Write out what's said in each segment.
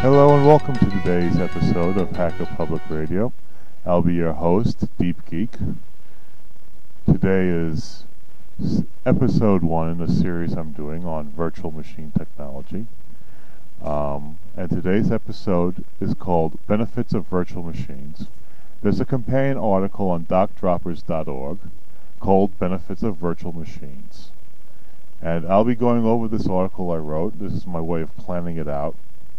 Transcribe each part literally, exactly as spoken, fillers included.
Hello and welcome to today's episode of Hacker Public Radio. I'll be your host, Deep Geek. Today is episode one in the series I'm doing on virtual machine technology. Um, and today's episode is called Benefits of Virtual Machines. There's a companion article on doc droppers dot org called Benefits of Virtual Machines. And I'll be going over this article I wrote. This is my way of planning it out.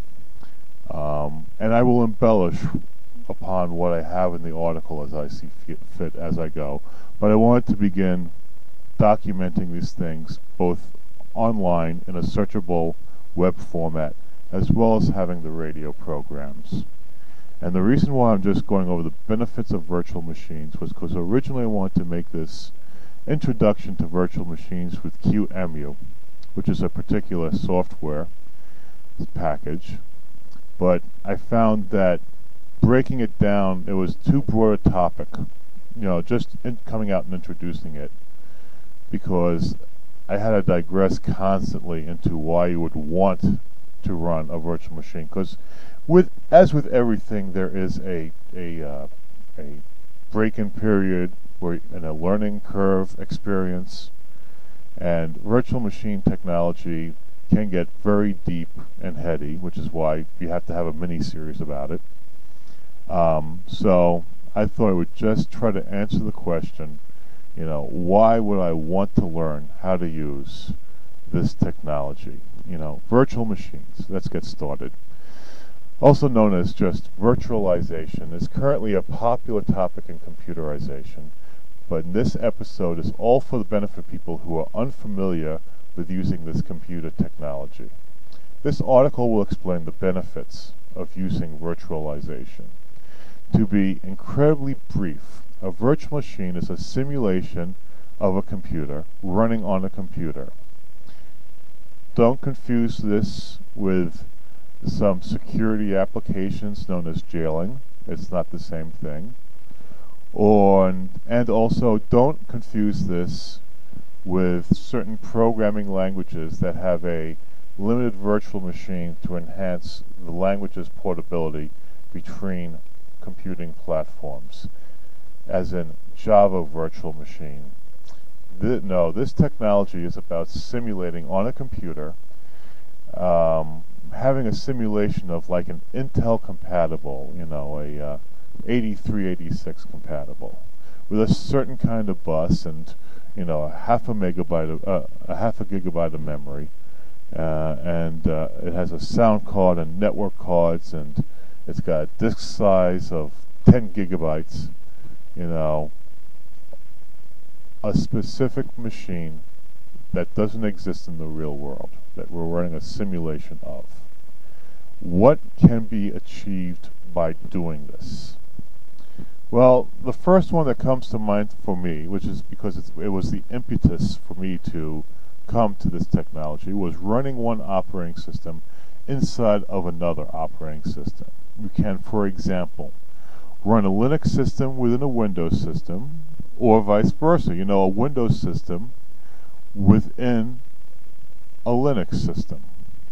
Um, and I will embellish upon what I have in the article as I see fit as I go. But I wanted to begin documenting these things both online in a searchable web format as well as having the radio programs. And the reason why I'm just going over the benefits of virtual machines was because originally I wanted to make this introduction to virtual machines with Q E M U, which is a particular software package. But I found that breaking it down, it was too broad a topic, you know, just in coming out and introducing it, because I had to digress constantly into why you would want to run a virtual machine. Because with, as with everything, there is a a uh, a break-in period where in a learning curve experience, and virtual machine technology can get very deep and heady, which is why you have to have a mini-series about it. Um, so I thought I would just try to answer the question, you know, why would I want to learn how to use this technology? You know, virtual machines. Let's get started. Also known as just virtualization is currently a popular topic in computerization, but in this episode is all for the benefit of people who are unfamiliar with using this computer technology. This article will explain the benefits of using virtualization. To be incredibly brief, a virtual machine is a simulation of a computer running on a computer. Don't confuse this with some security applications known as jailing. It's not the same thing. Or, and also don't confuse this with certain programming languages that have a limited virtual machine to enhance the language's portability between computing platforms, as in Java virtual machine. Th- no, this technology is about simulating on a computer, um, having a simulation of like an Intel compatible, you know, a uh, eighty-three eighty-six compatible, with a certain kind of bus and you know, a half a megabyte of, uh, a half a gigabyte of memory, uh, and uh, it has a sound card and network cards, and it's got a disk size of ten gigabytes, you know, a specific machine that doesn't exist in the real world, that we're running a simulation of. What can be achieved by doing this? Well, the first one that comes to mind for me, which is because it's, it was the impetus for me to come to this technology, was running one operating system inside of another operating system. You can, for example, run a Linux system within a Windows system, or vice versa. You know, a Windows system within a Linux system.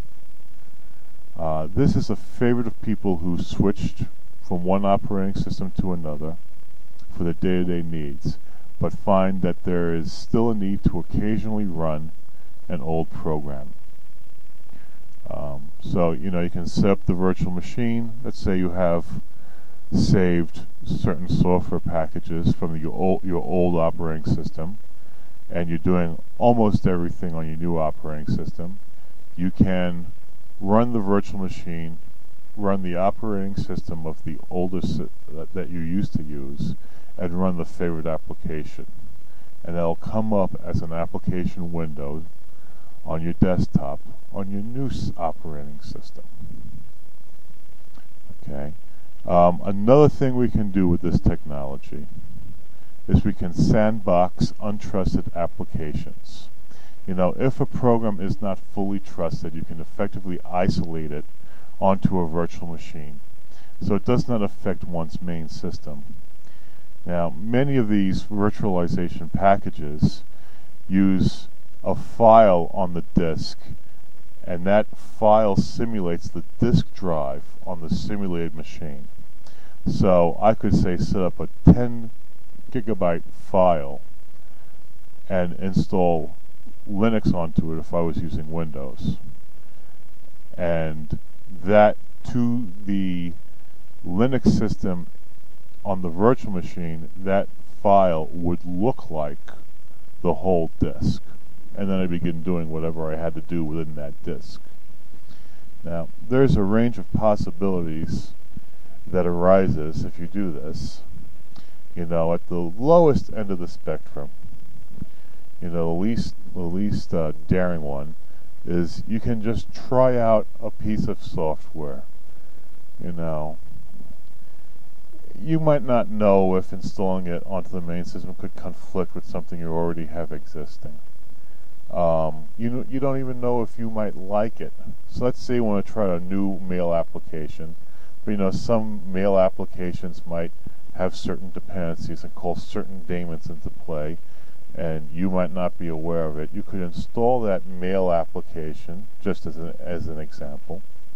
Uh, this is a favorite of people who switched from one operating system to another for their day-to-day needs, but find that there is still a need to occasionally run an old program. Um, so, you know, you can set up the virtual machine. Let's say you have saved certain software packages from your old, your old operating system, and you're doing almost everything on your new operating system. You can run the virtual machine, run the operating system of the oldest si- that, that you used to use, and run the favorite application. And it'll come up as an application window on your desktop on your new s- operating system. Okay. Um, another thing we can do with this technology is we can sandbox untrusted applications. You know, if a program is not fully trusted, you can effectively isolate it onto a virtual machine, so it does not affect one's main system. Now, many of these virtualization packages use a file on the disk and that file simulates the disk drive on the simulated machine. So I could say set up a ten gigabyte file and install Linux onto it if I was using Windows. And that to the Linux system on the virtual machine, that file would look like the whole disk. And then I begin doing whatever I had to do within that disk. Now, there's a range of possibilities that arises if you do this. You know, at the lowest end of the spectrum, you know, the least, the least uh, daring one is you can just try out a piece of software. You know, you might not know if installing it onto the main system could conflict with something you already have existing. Um, you you don't even know if you might like it. So let's say you want to try a new mail application, but you know some mail applications might have certain dependencies and call certain daemons into play, and you might not be aware of it. You could install that mail application, just as an, as an example,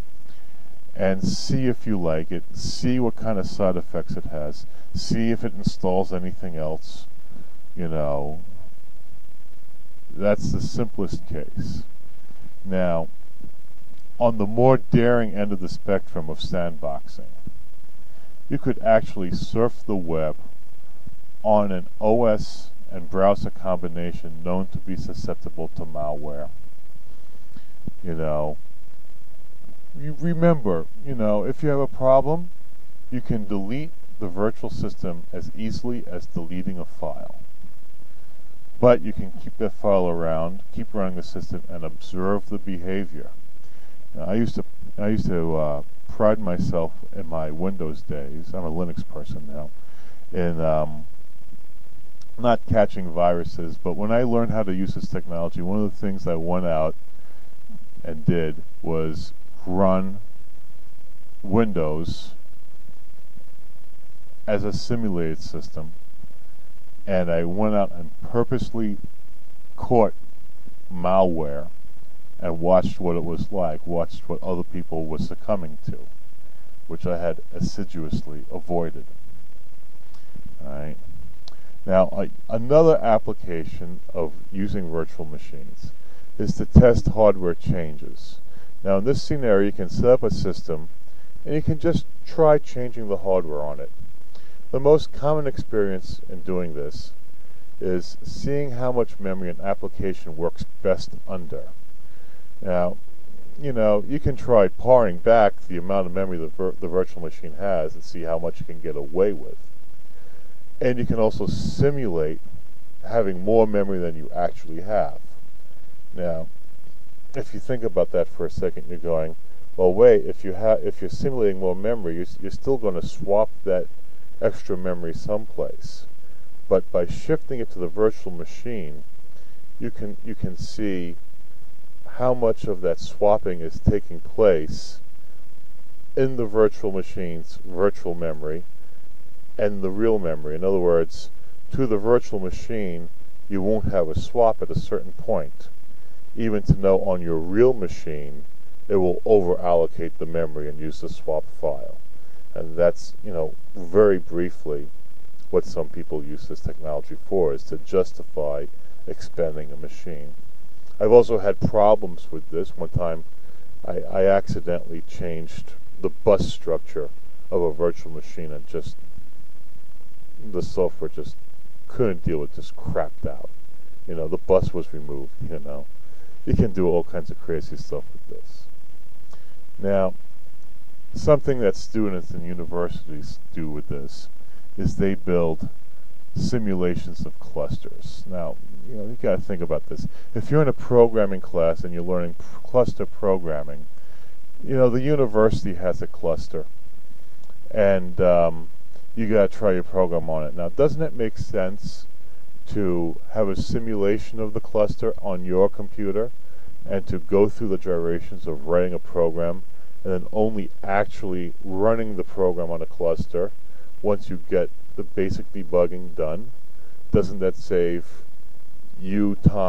and see if you like it, see what kind of side effects it has, see if it installs anything else, you know. That's the simplest case. Now, on the more daring end of the spectrum of sandboxing, you could actually surf the web on an O S and browser combination known to be susceptible to malware. You know, you remember, you know, if you have a problem, you can delete the virtual system as easily as deleting a file. But you can keep that file around, keep running the system, and observe the behavior. Now, I used to, I used to uh, pride myself in my Windows days. I'm a Linux person now, in um, not catching viruses. But when I learned how to use this technology, one of the things I went out and did was run Windows as a simulated system. And I went out and purposely caught malware and watched what it was like, watched what other people were succumbing to, which I had assiduously avoided. Alright. Now, I, another application of using virtual machines is to test hardware changes. Now, in this scenario, you can set up a system and you can just try changing the hardware on it. The most common experience in doing this is seeing how much memory an application works best under. Now, you know, you can try paring back the amount of memory the, vir the virtual machine has and see how much you can get away with. And you can also simulate having more memory than you actually have. Now, if you think about that for a second, you're going, well, wait, if, you ha if you're simulating more memory, you're, you're still going to swap that extra memory someplace. But by shifting it to the virtual machine, you can you can see how much of that swapping is taking place in the virtual machine's virtual memory and the real memory. In other words, to the virtual machine, you won't have a swap at a certain point. Even to know on your real machine, it will over allocate the memory and use the swap file. And that's, you know, very briefly what some people use this technology for, is to justify expanding a machine. I've also had problems with this. One time I, I accidentally changed the bus structure of a virtual machine and just, the software just couldn't deal with this, crapped out. You know, the bus was removed, you know. You can do all kinds of crazy stuff with this. Now, something that students in universities do with this is they build simulations of clusters. Now, you know, you got to think about this. If you're in a programming class and you're learning cluster programming, you know, the university has a cluster, and um, you got to try your program on it. Now, doesn't it make sense to have a simulation of the cluster on your computer and to go through the gyrations of writing a program and then only actually running the program on a cluster once you get the basic debugging done? Doesn't that save you time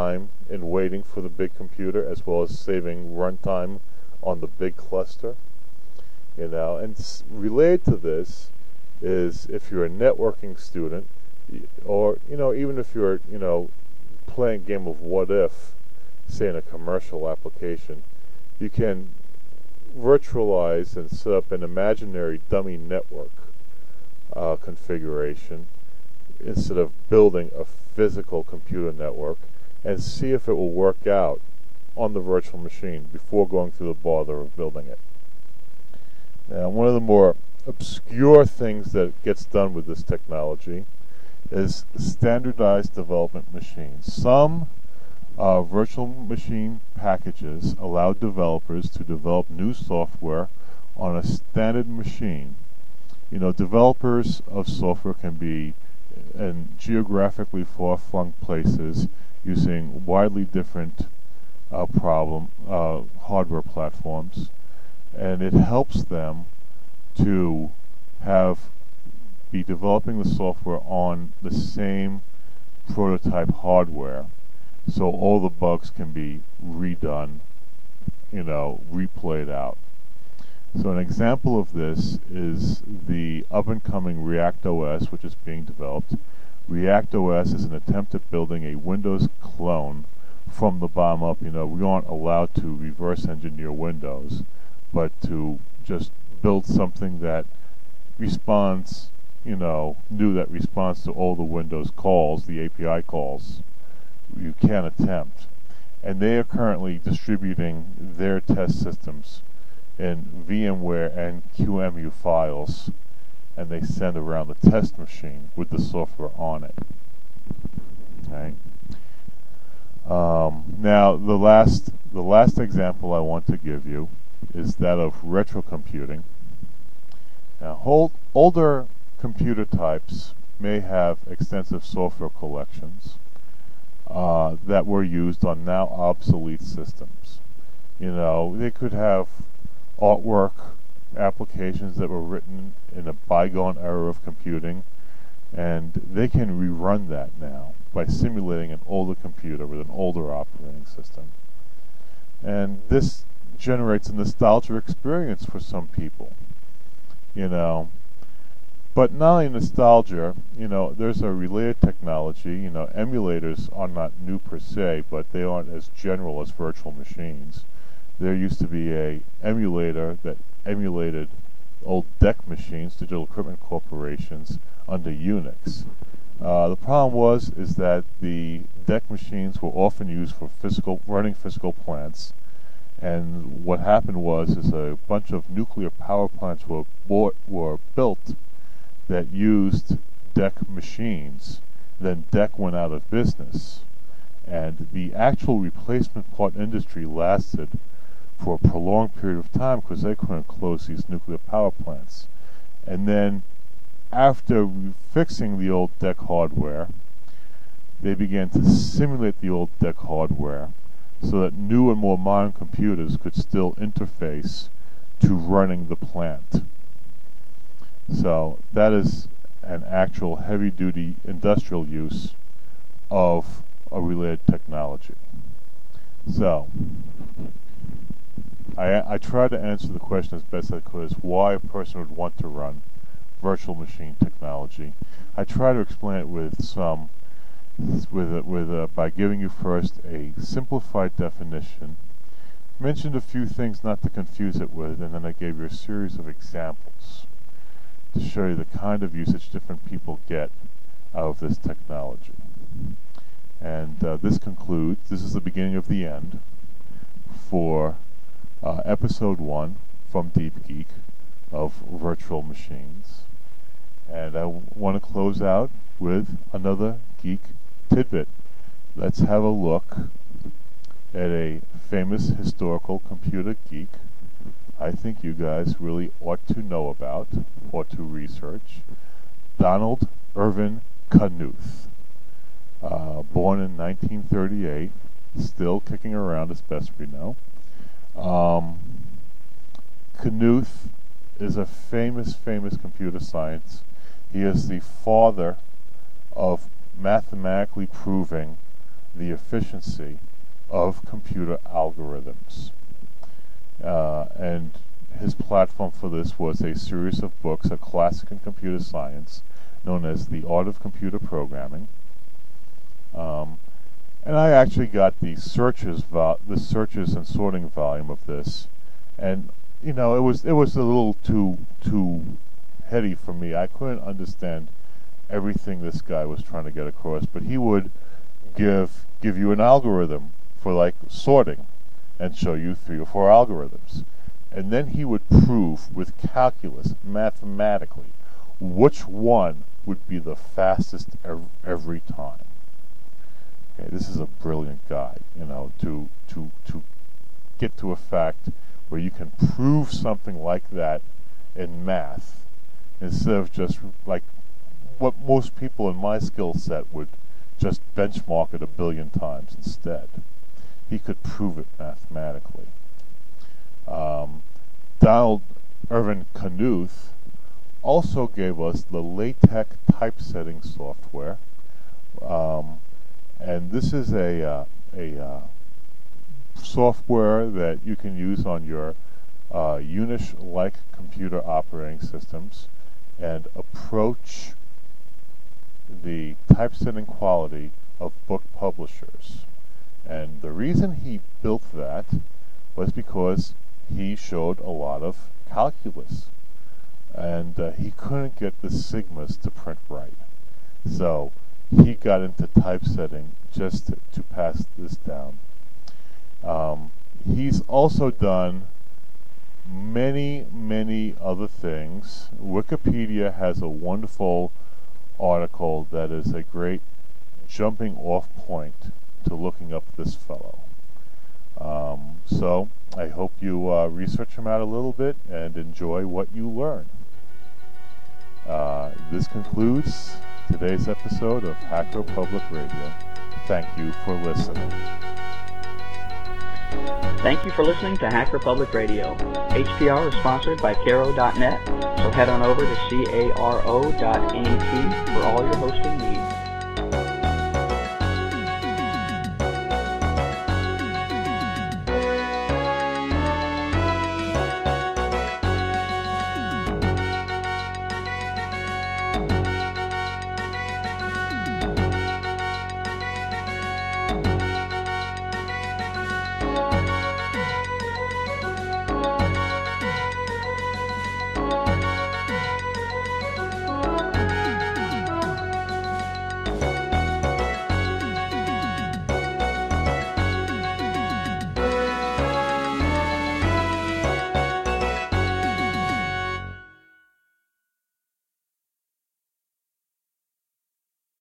in waiting for the big computer, as well as saving runtime on the big cluster. You know, and s- related to this is if you're a networking student, y- or you know, even if you're you know playing a game of what if, say in a commercial application, you can virtualize and set up an imaginary dummy network uh, configuration instead of building a physical computer network, and see if it will work out on the virtual machine before going through the bother of building it. Now, one of the more obscure things that gets done with this technology is standardized development machines. Some uh, virtual machine packages allow developers to develop new software on a standard machine. You know, developers of software can be in geographically far-flung places using widely different uh, problem uh, hardware platforms, and it helps them to have be developing the software on the same prototype hardware, so all the bugs can be redone, you know, replayed out. So an example of this is the up-and-coming ReactOS, which is being developed. ReactOS is an attempt at building a Windows clone from the bottom up. You know, we aren't allowed to reverse engineer Windows, but to just build something that responds, you know, new that responds to all the Windows calls, the A P I calls, you can attempt. And they are currently distributing their test systems in VMware and Q E M U files, and they send around the test machine with the software on it. Okay. Um, now, the last the last example I want to give you is that of retro computing. Now, hold, older computer types may have extensive software collections uh, that were used on now obsolete systems. You know, they could have artwork applications that were written in a bygone era of computing, and they can rerun that now by simulating an older computer with an older operating system. And this generates a nostalgia experience for some people, you know. But not only nostalgia, you know, there's a related technology. You know, emulators are not new per se, but they aren't as general as virtual machines. There used to be a emulator that emulated old D E C machines, Digital Equipment Corporations, under Unix. Uh, the problem was is that the D E C machines were often used for physical running physical plants, and what happened was is a bunch of nuclear power plants were bought, were built that used D E C machines. Then D E C went out of business, and the actual replacement part industry lasted for a prolonged period of time because they couldn't close these nuclear power plants. And then after fixing the old D E C hardware, they began to simulate the old D E C hardware so that new and more modern computers could still interface to running the plant. So that is an actual heavy-duty industrial use of a related technology. So I, I tried to answer the question as best I could, as why a person would want to run virtual machine technology. I try to explain it with some, with a, with a, by giving you first a simplified definition, mentioned a few things not to confuse it with, and then I gave you a series of examples to show you the kind of usage different people get out of this technology. And uh, this concludes, this is the beginning of the end for uh, episode one from Deep Geek of virtual machines. And I w- want to close out with another geek tidbit. Let's have a look at a famous historical computer geek I think you guys really ought to know about, ought to research. Donald Irvin Knuth, uh, born in nineteen thirty-eight, still kicking around as best we know. Um, Knuth is a famous, famous computer science. He is the father of mathematically proving the efficiency of computer algorithms. Uh, and his platform for this was a series of books, a classic in computer science, known as The Art of Computer Programming. Um, and I actually got the searches, vo- the searches and sorting volume of this, and you know, it was it was a little too too heady for me. I couldn't understand everything this guy was trying to get across, but he would give give you an algorithm for like sorting and show you three or four algorithms. And then he would prove with calculus, mathematically, which one would be the fastest ev- every time. Okay, this is a brilliant guy, you know, to to to get to a fact where you can prove something like that in math instead of just like what most people in my skill set would just benchmark it a billion times instead. He could prove it mathematically. Um, Donald Irvin Knuth also gave us the LaTeX typesetting software, um, and this is a uh, a uh, software that you can use on your uh, Unix-like computer operating systems and approach the typesetting quality of book publishers. And the reason he built that was because he showed a lot of calculus, and uh, he couldn't get the sigmas to print right. So he got into typesetting just to, to pass this down. Um, he's also done many, many other things. Wikipedia has a wonderful article that is a great jumping off point to looking up this fellow. Um, so I hope you uh, research him out a little bit and enjoy what you learn. Uh, this concludes today's episode of Hacker Public Radio. Thank you for listening. Thank you for listening to Hacker Public Radio. H P R is sponsored by Caro dot net, so head on over to caro dot net for all your hosting needs.